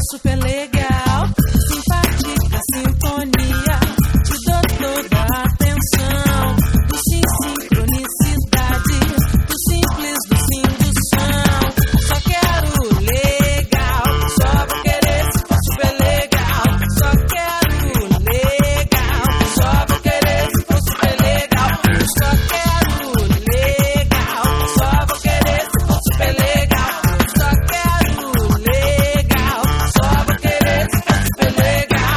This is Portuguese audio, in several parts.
super legal, simpática sintonia, te dou toda a atenção, do sim, sincronicidade, do simples, do sim, do som. Só quero legal, só vou querer se for super legal. Só quero legal, só vou querer se for super legal. Só quero legal, só vou querer se for super legal. Só quero legal, só vou querer se for super legal.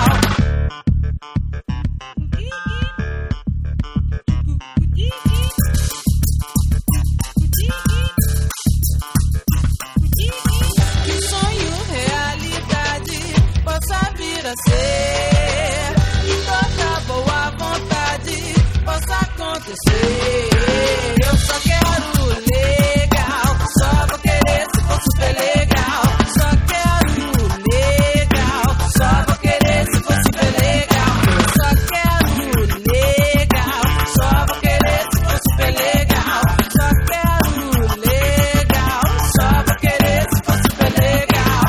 Que o sonho realidade possa vir a ser, e toda boa vontade possa acontecer. Eu só quero legal, só vou querer se for super legal. Só quero legal, só vou querer se for super legal. Só quero legal, só vou querer se for super legal. Só quero legal, só vou querer se for super legal.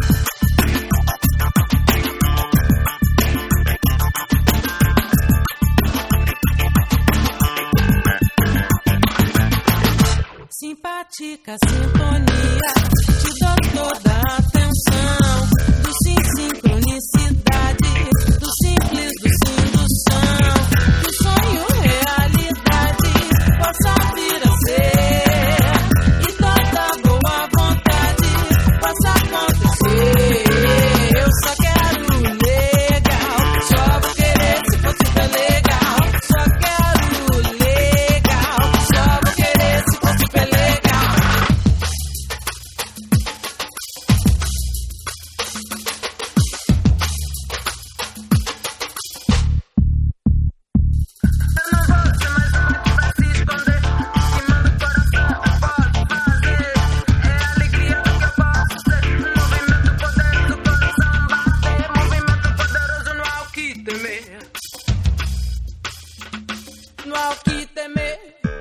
Simpática sintonia, te dou toda a atenção, do sim, sincronicidade, do simples, do sim, do som. Que o sonho realidade possa vir a ser, e toda boa vontade possa acontecer. Eu só quero legal, só vou querer se for super legal. Só quero legal, só vou querer se for super legal. Não há o que temer.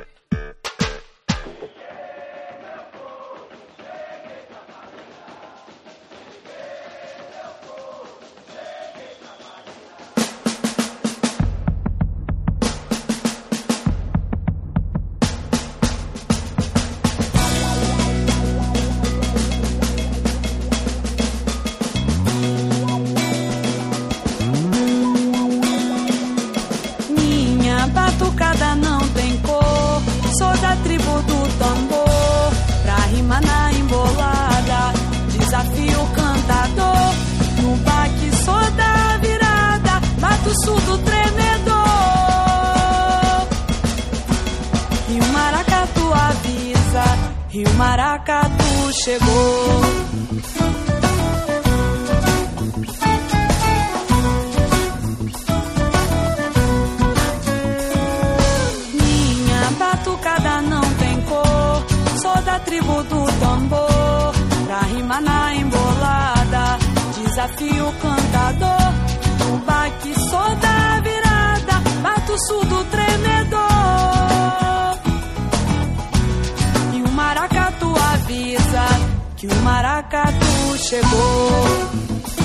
Minha batucada não tem cor, sou da tribo do tambor. Pra rimar na embolada, desafio o cantador. No baque sou da virada, bato surdo tremedor. Rio Maracatu avisa, Rio Maracatu chegou. Batucada não tem cor, sou da tribo do tambor. Pra rimar na embolada, desafio o cantador. No baque sou da virada, bato surdo tremedor. E o maracatu avisa que o maracatu chegou.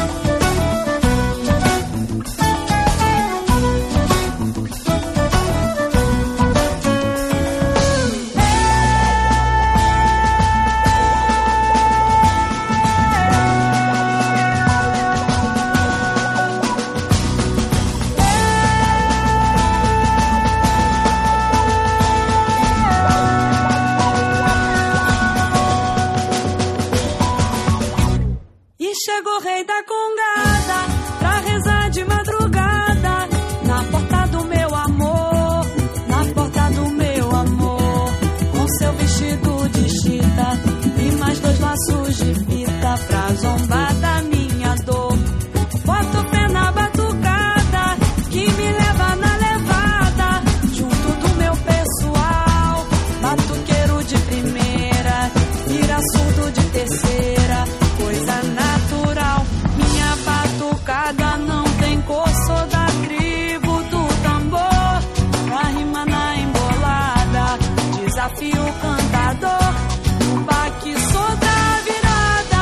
Chegou o rei da congada pra rezar de madrugada na porta do meu amor, na porta do meu amor, com seu vestido de chita e mais 2 laços de fita pra zombar da minha dor. Boto o pé na batucada que me leva na levada, junto do meu pessoal, batuqueiro de primeira, vira surdo de terceira, coisa natural. Minha batucada não tem cor, sou da tribo do tambor. Pra rimar na embolada, desafio o cantador. No baque sou da virada,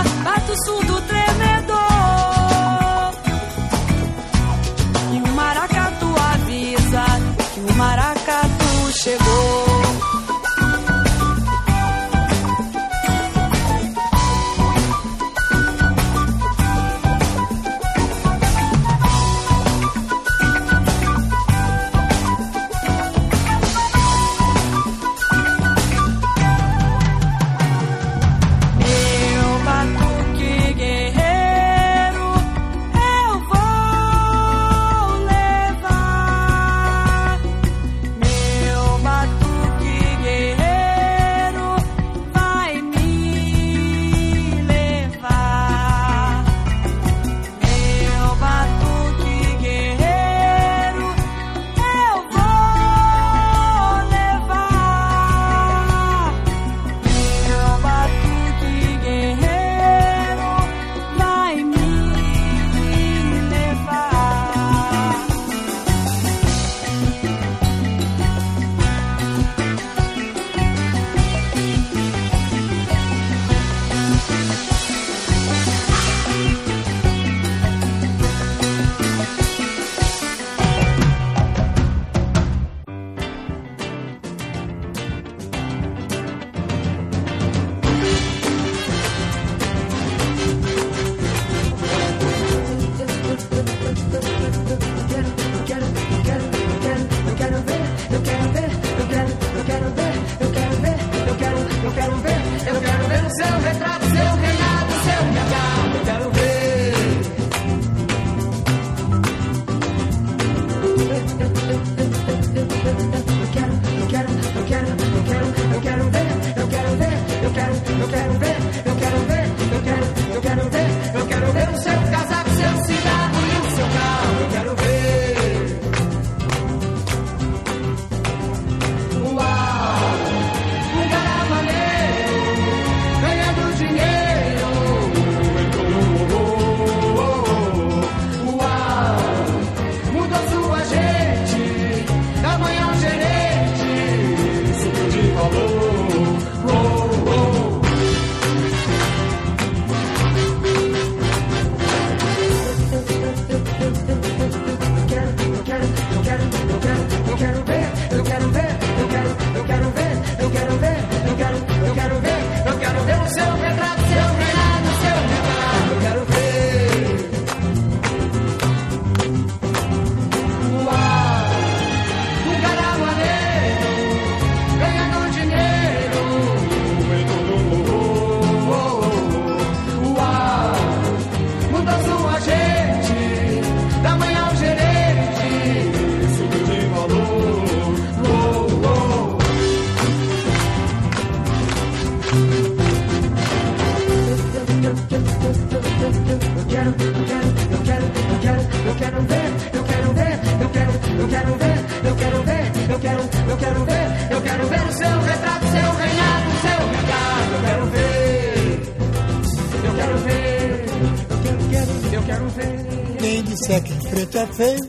Quem disser que preto é feio,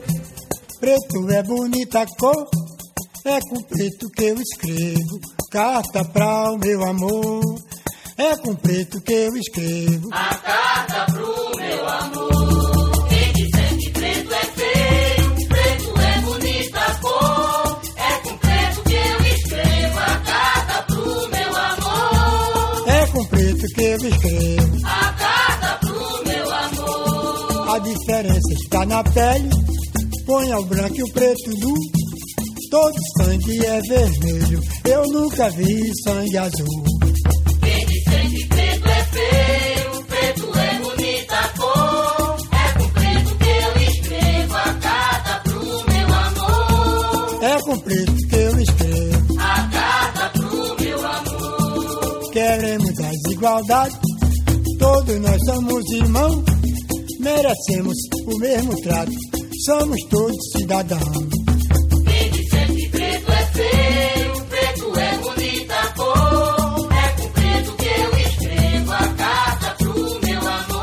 preto é bonita cor, é com preto que eu escrevo carta pra o meu amor. É com preto que eu escrevo a carta pro meu amor. Quem disser que preto é feio, preto é bonita cor, é com preto que eu escrevo a carta pro meu amor. É com preto que eu escrevo a carta pro meu amor. A diferença está na pele, põe o branco e o preto nu. Todo sangue é vermelho, eu nunca vi sangue azul. Quem disser que preto é feio, preto é bonita cor, é com preto que eu escrevo a carta pro meu amor. É com preto que eu escrevo a carta pro meu amor. Queremos a desigualdade, todos nós somos irmãos, merecemos o mesmo trato, somos todos cidadãos. Quem disser que preto é feio, preto é bonita cor, é com preto que eu escrevo a carta pro meu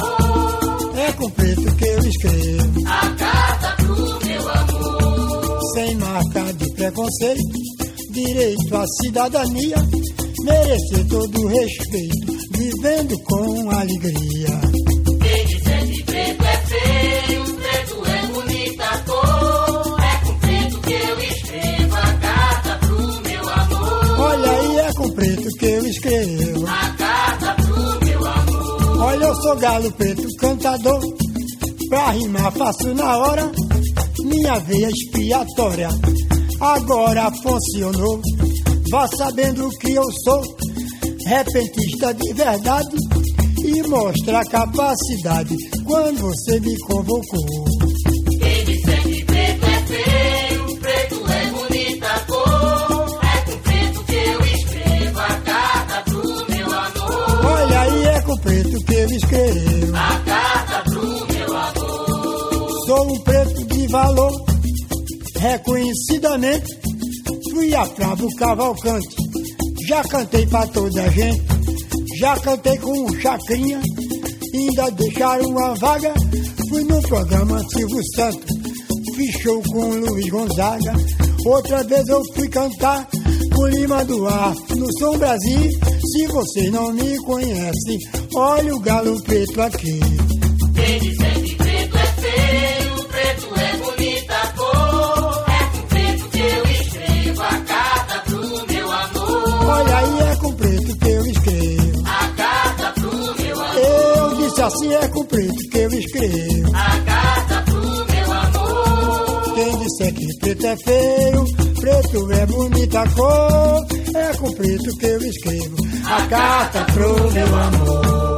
amor. É com preto que eu escrevo a carta pro meu amor. Sem marca de preconceito, direito à cidadania, merecer todo o respeito, vivendo com alegria. Quem disser que preto é feio, preto é bonita cor, é com preto que eu escrevo a carta pro meu amor. Olha aí, é com preto que eu escrevo a carta pro meu amor. Olha, eu sou galo preto cantador, pra rimar faço na hora, minha veia expiatória agora funcionou. Vá sabendo que eu sou repentista de verdade e mostra a capacidade quando você me convocou. Quem disser que preto é feio, preto é bonita cor, é com preto que eu escrevo a carta pro meu amor. Olha aí, é com preto que eu escrevo a carta pro meu amor. Sou um preto de valor, reconhecidamente fui a Flávio Cavalcante, já cantei pra toda a gente, já cantei com o Chacrinha, ainda deixaram uma vaga, fui no programa Silvio Santos, fiz show com o Luiz Gonzaga, outra vez eu fui cantar com Lima do Ar, no Som Brasil. Se vocês não me conhecem, olha o galo preto aqui. Quem disser que preto é feio, preto é bonita cor, é com preto que eu escrevo a carta pro meu amor. Olha aí, é com preto que eu escrevo a carta pro meu amor. Eu disse assim, é com preto que eu escrevo a carta pro meu amor. Quem disser que preto é feio, preto é bonita cor, é com preto que eu escrevo a carta pro meu amor.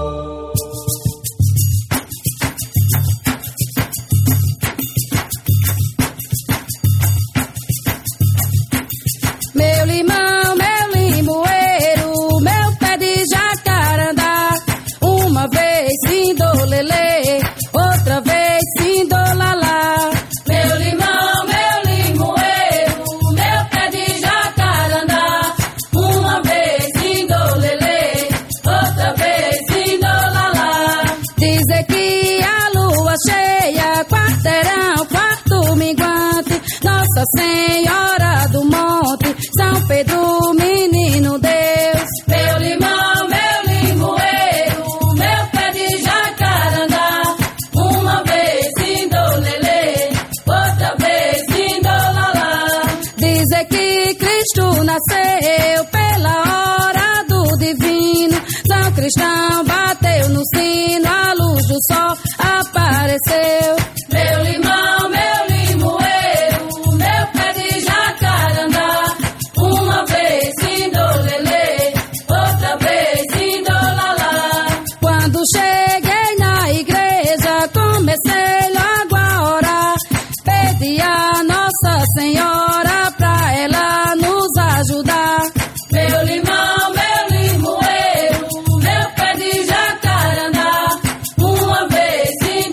Meu limão, meu limoeiro, meu pé de jacarandá. Uma vez sim do lelê, outra vez sim do lalá. Meu limão, meu limoeiro, meu pé de jacarandá. Uma vez sim do lelê, outra vez sim do lalá. Dizer que a lua cheia, quarteirão, quarto minguante, Nossa Senhora do Monte, São Pedro, menino Deus. Meu limão, meu limoeiro, meu pé de jacarandá. Uma vez indo lelê, outra vez indo lalá. Dizer que Cristo nasceu pela hora do divino. São Cristão bateu no sino, a luz do sol apareceu. Meu limão, meu limoeiro, meu pé de jacarandá. Uma vez indo lelê, outra vez indo lalá. Quando cheguei na igreja, comecei logo a orar. Pedi a Nossa Senhora pra ela nos ajudar. Meu limão, meu limoeiro, meu pé de jacarandá. Uma vez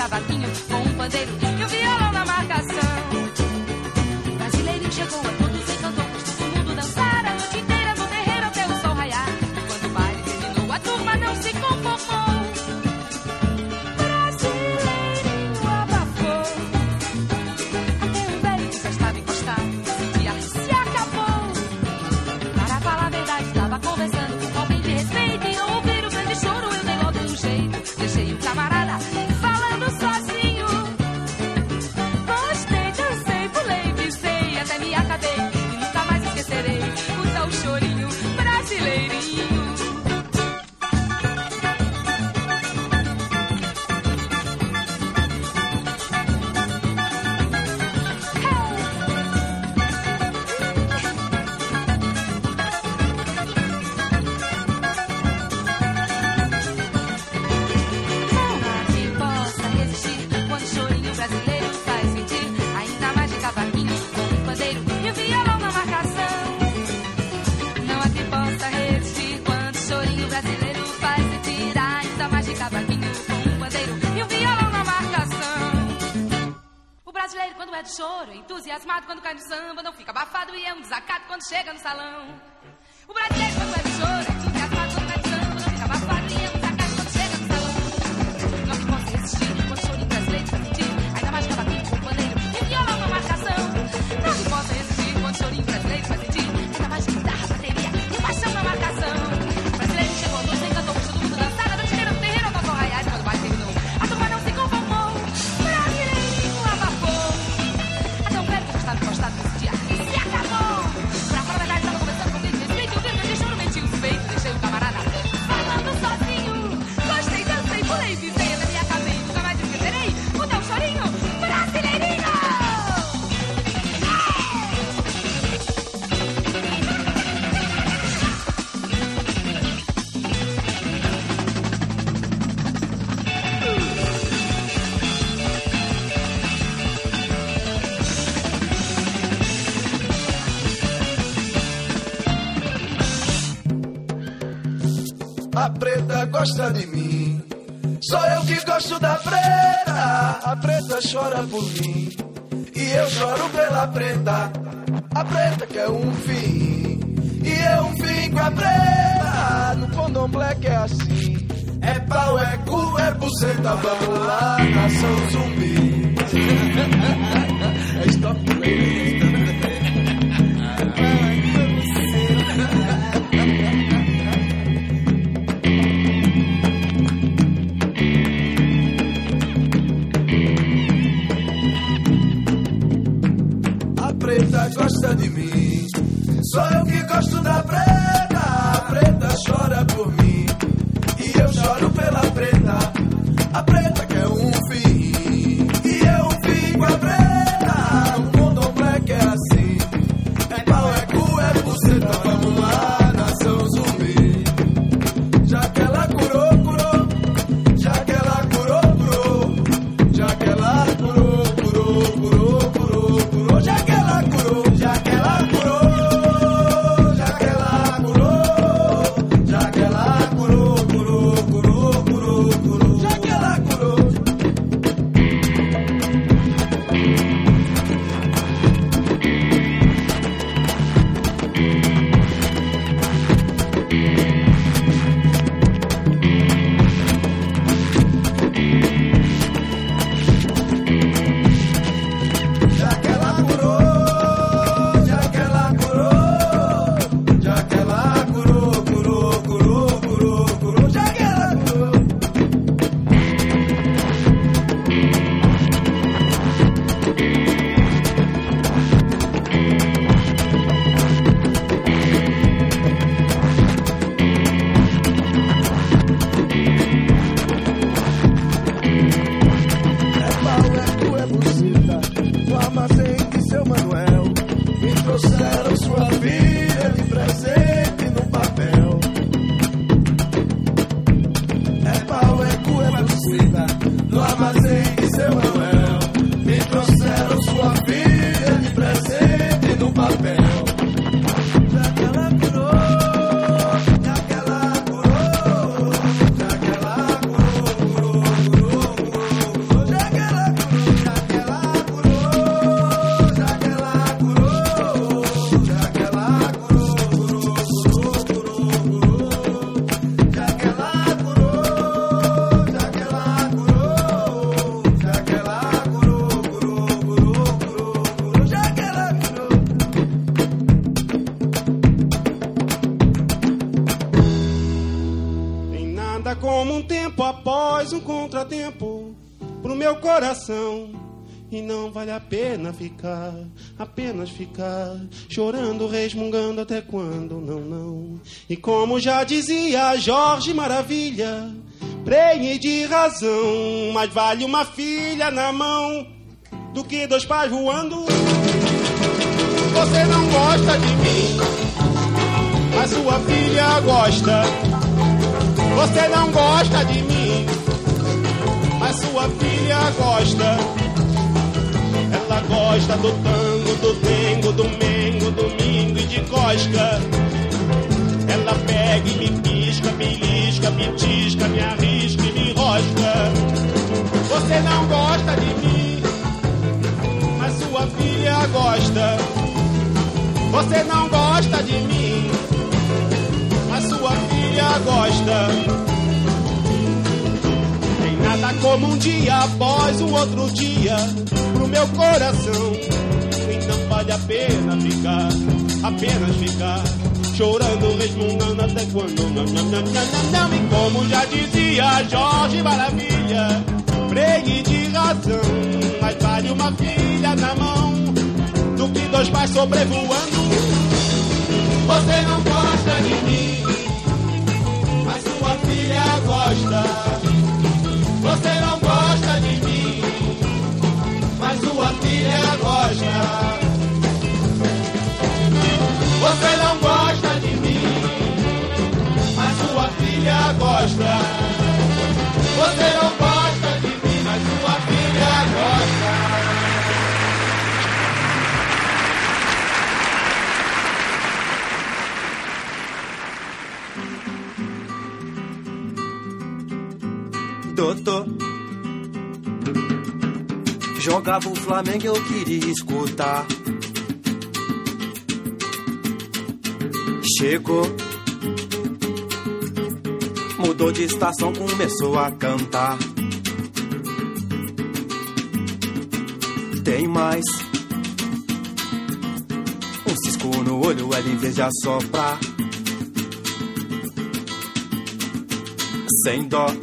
cavaquinho com um pandeiro e um violão na marcação. Brasileirinho chegou a todos, encantou, fez todo mundo dançar a noite inteira no terreiro até o sol raiar. Quando o baile terminou, a turma não se conformou. Brasileirinho abafou, até um velho que já estava encostado sentia se acabou. Para falar a verdade, estava conversando com alguém de respeito e ao ouvir o grande choro eu dei logo um jeito. Deixei o camarada falando sozinho. Gostei, dancei, pulei, pisei, até me acabei e nunca mais esquecerei o tal chorinho brasileirinho. Quando é de choro, entusiasmado quando cai no samba, não fica abafado e é um desacato quando chega no salão. O brasileiro quando é de choro, entusiasmado quando cai no samba, não fica abafado e é um desacato quando chega no salão. Não que possa resistir quando o chorinho brasileiro faz sentir, ainda mais cavaquinho com pandeiro e violão na marcação. Não que possa resistir quando o chorinho brasileiro faz sentir, ainda mais guitarra, bateria e paixão na marcação. O brasileiro chegou, doce, encantou, fez todo mundo dançar a noite inteira no terreiro até o sol raiar. Quando o baile terminou, a turma não se conformou. Brasileirinho abafou, até um velho que já estava encostado nesse dia e se acabou. Pra falar a verdade, estava conversando com ele de respeito e o grande choro meti os peitos. Deixei o camarada falando sozinho. Gostei, dancei, pulei, pisei, até me acabei. Nunca mais esquecerei o teu chorinho brasileirinho. A preta gosta de mim, só eu que gosto da preta. A preta chora por mim e eu choro pela preta. A preta quer um fim e eu um fim com a preta. No candomblé que é assim, é pau, é cu, é buceta. Vamos lá, nação zumbi. É stop play. A preta gosta de mim, só eu que gosto da preta. A preta chora por mim e eu choro pela preta. A preta quer um fim e eu um fim com a preta. O candomblé que Nada como um tempo após um contratempo pro meu coração. E não vale a pena ficar, apenas ficar chorando, resmungando até quando, não, não. E como já dizia Jorge Maravilha, prenhe de razão, mais vale uma filha na mão do que dois pais voando. Você não gosta de mim, mas sua filha gosta. Você não gosta de mim, mas sua filha gosta. Ela gosta do tango, do dengo, do mengo, domingo e de cosca. Ela pega e me pisca, me lisca, me tisca, me arrisca e me rosca. Você não gosta de mim, mas sua filha gosta. Você não gosta de mim, mas sua filha gosta. Tem nada como um dia após um outro dia pro meu coração. Então vale a pena ficar, apenas ficar chorando, resmungando até quando, não, não, não, não, não, não. E como já dizia Jorge Maravilha, fregue de razão, mas vale uma filha na mão do que dois pais sobrevoando. Você não gosta de mim, mas sua filha gosta. Você não gosta de mim, mas sua filha gosta. Você não gosta de mim, mas sua filha gosta. Você não gosta de mim, mas sua filha gosta. Doutor, jogava o Flamengo, eu queria escutar. Chegou, mudou de estação, começou a cantar. Tem mais um cisco no olho, ela em vez de assoprar. Sem dó,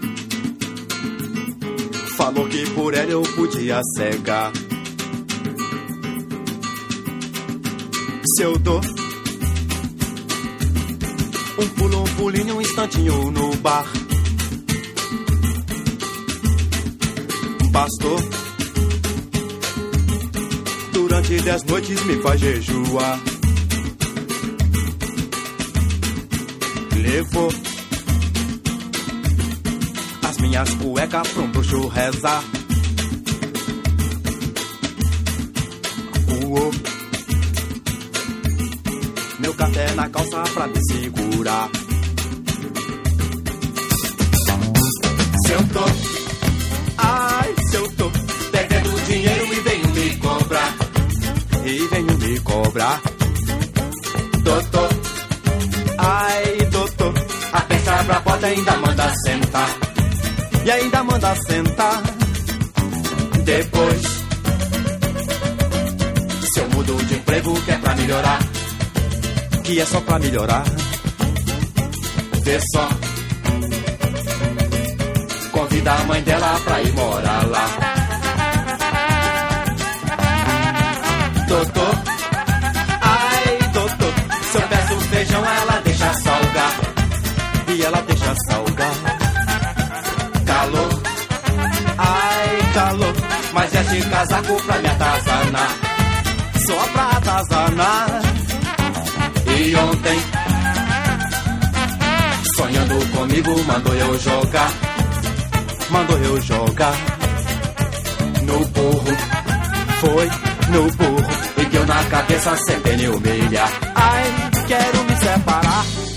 falou que por ela eu podia cegar. Se eu dou um pulo, um pulinho, um instantinho no bar, bastou. Durante 10 noites me faz jejuar. Levou as minhas cuecas pra um bruxo rezar. Uou, meu café na calça pra me segurar. Se eu tô, ai, se eu tô devendo dinheiro e venho me cobrar. E venho me cobrar. Doutor, ai, doutor, aperta pra porta e ainda manda sentar. E ainda manda sentar. Depois, se eu mudo de emprego que é pra melhorar, que é só pra melhorar, vê só, convida a mãe dela pra ir morar lá. Doutor, ai doutor, se eu peço feijão ela deixa salgar. E ela deixa salgar. Calor, ai calor, mas é de casaco pra me atazanar. Só pra atazanar. E ontem, sonhando comigo, mandou eu jogar. Mandou eu jogar no burro. Foi no burro e deu na cabeça sem pneu humilhar. Ai, quero me separar.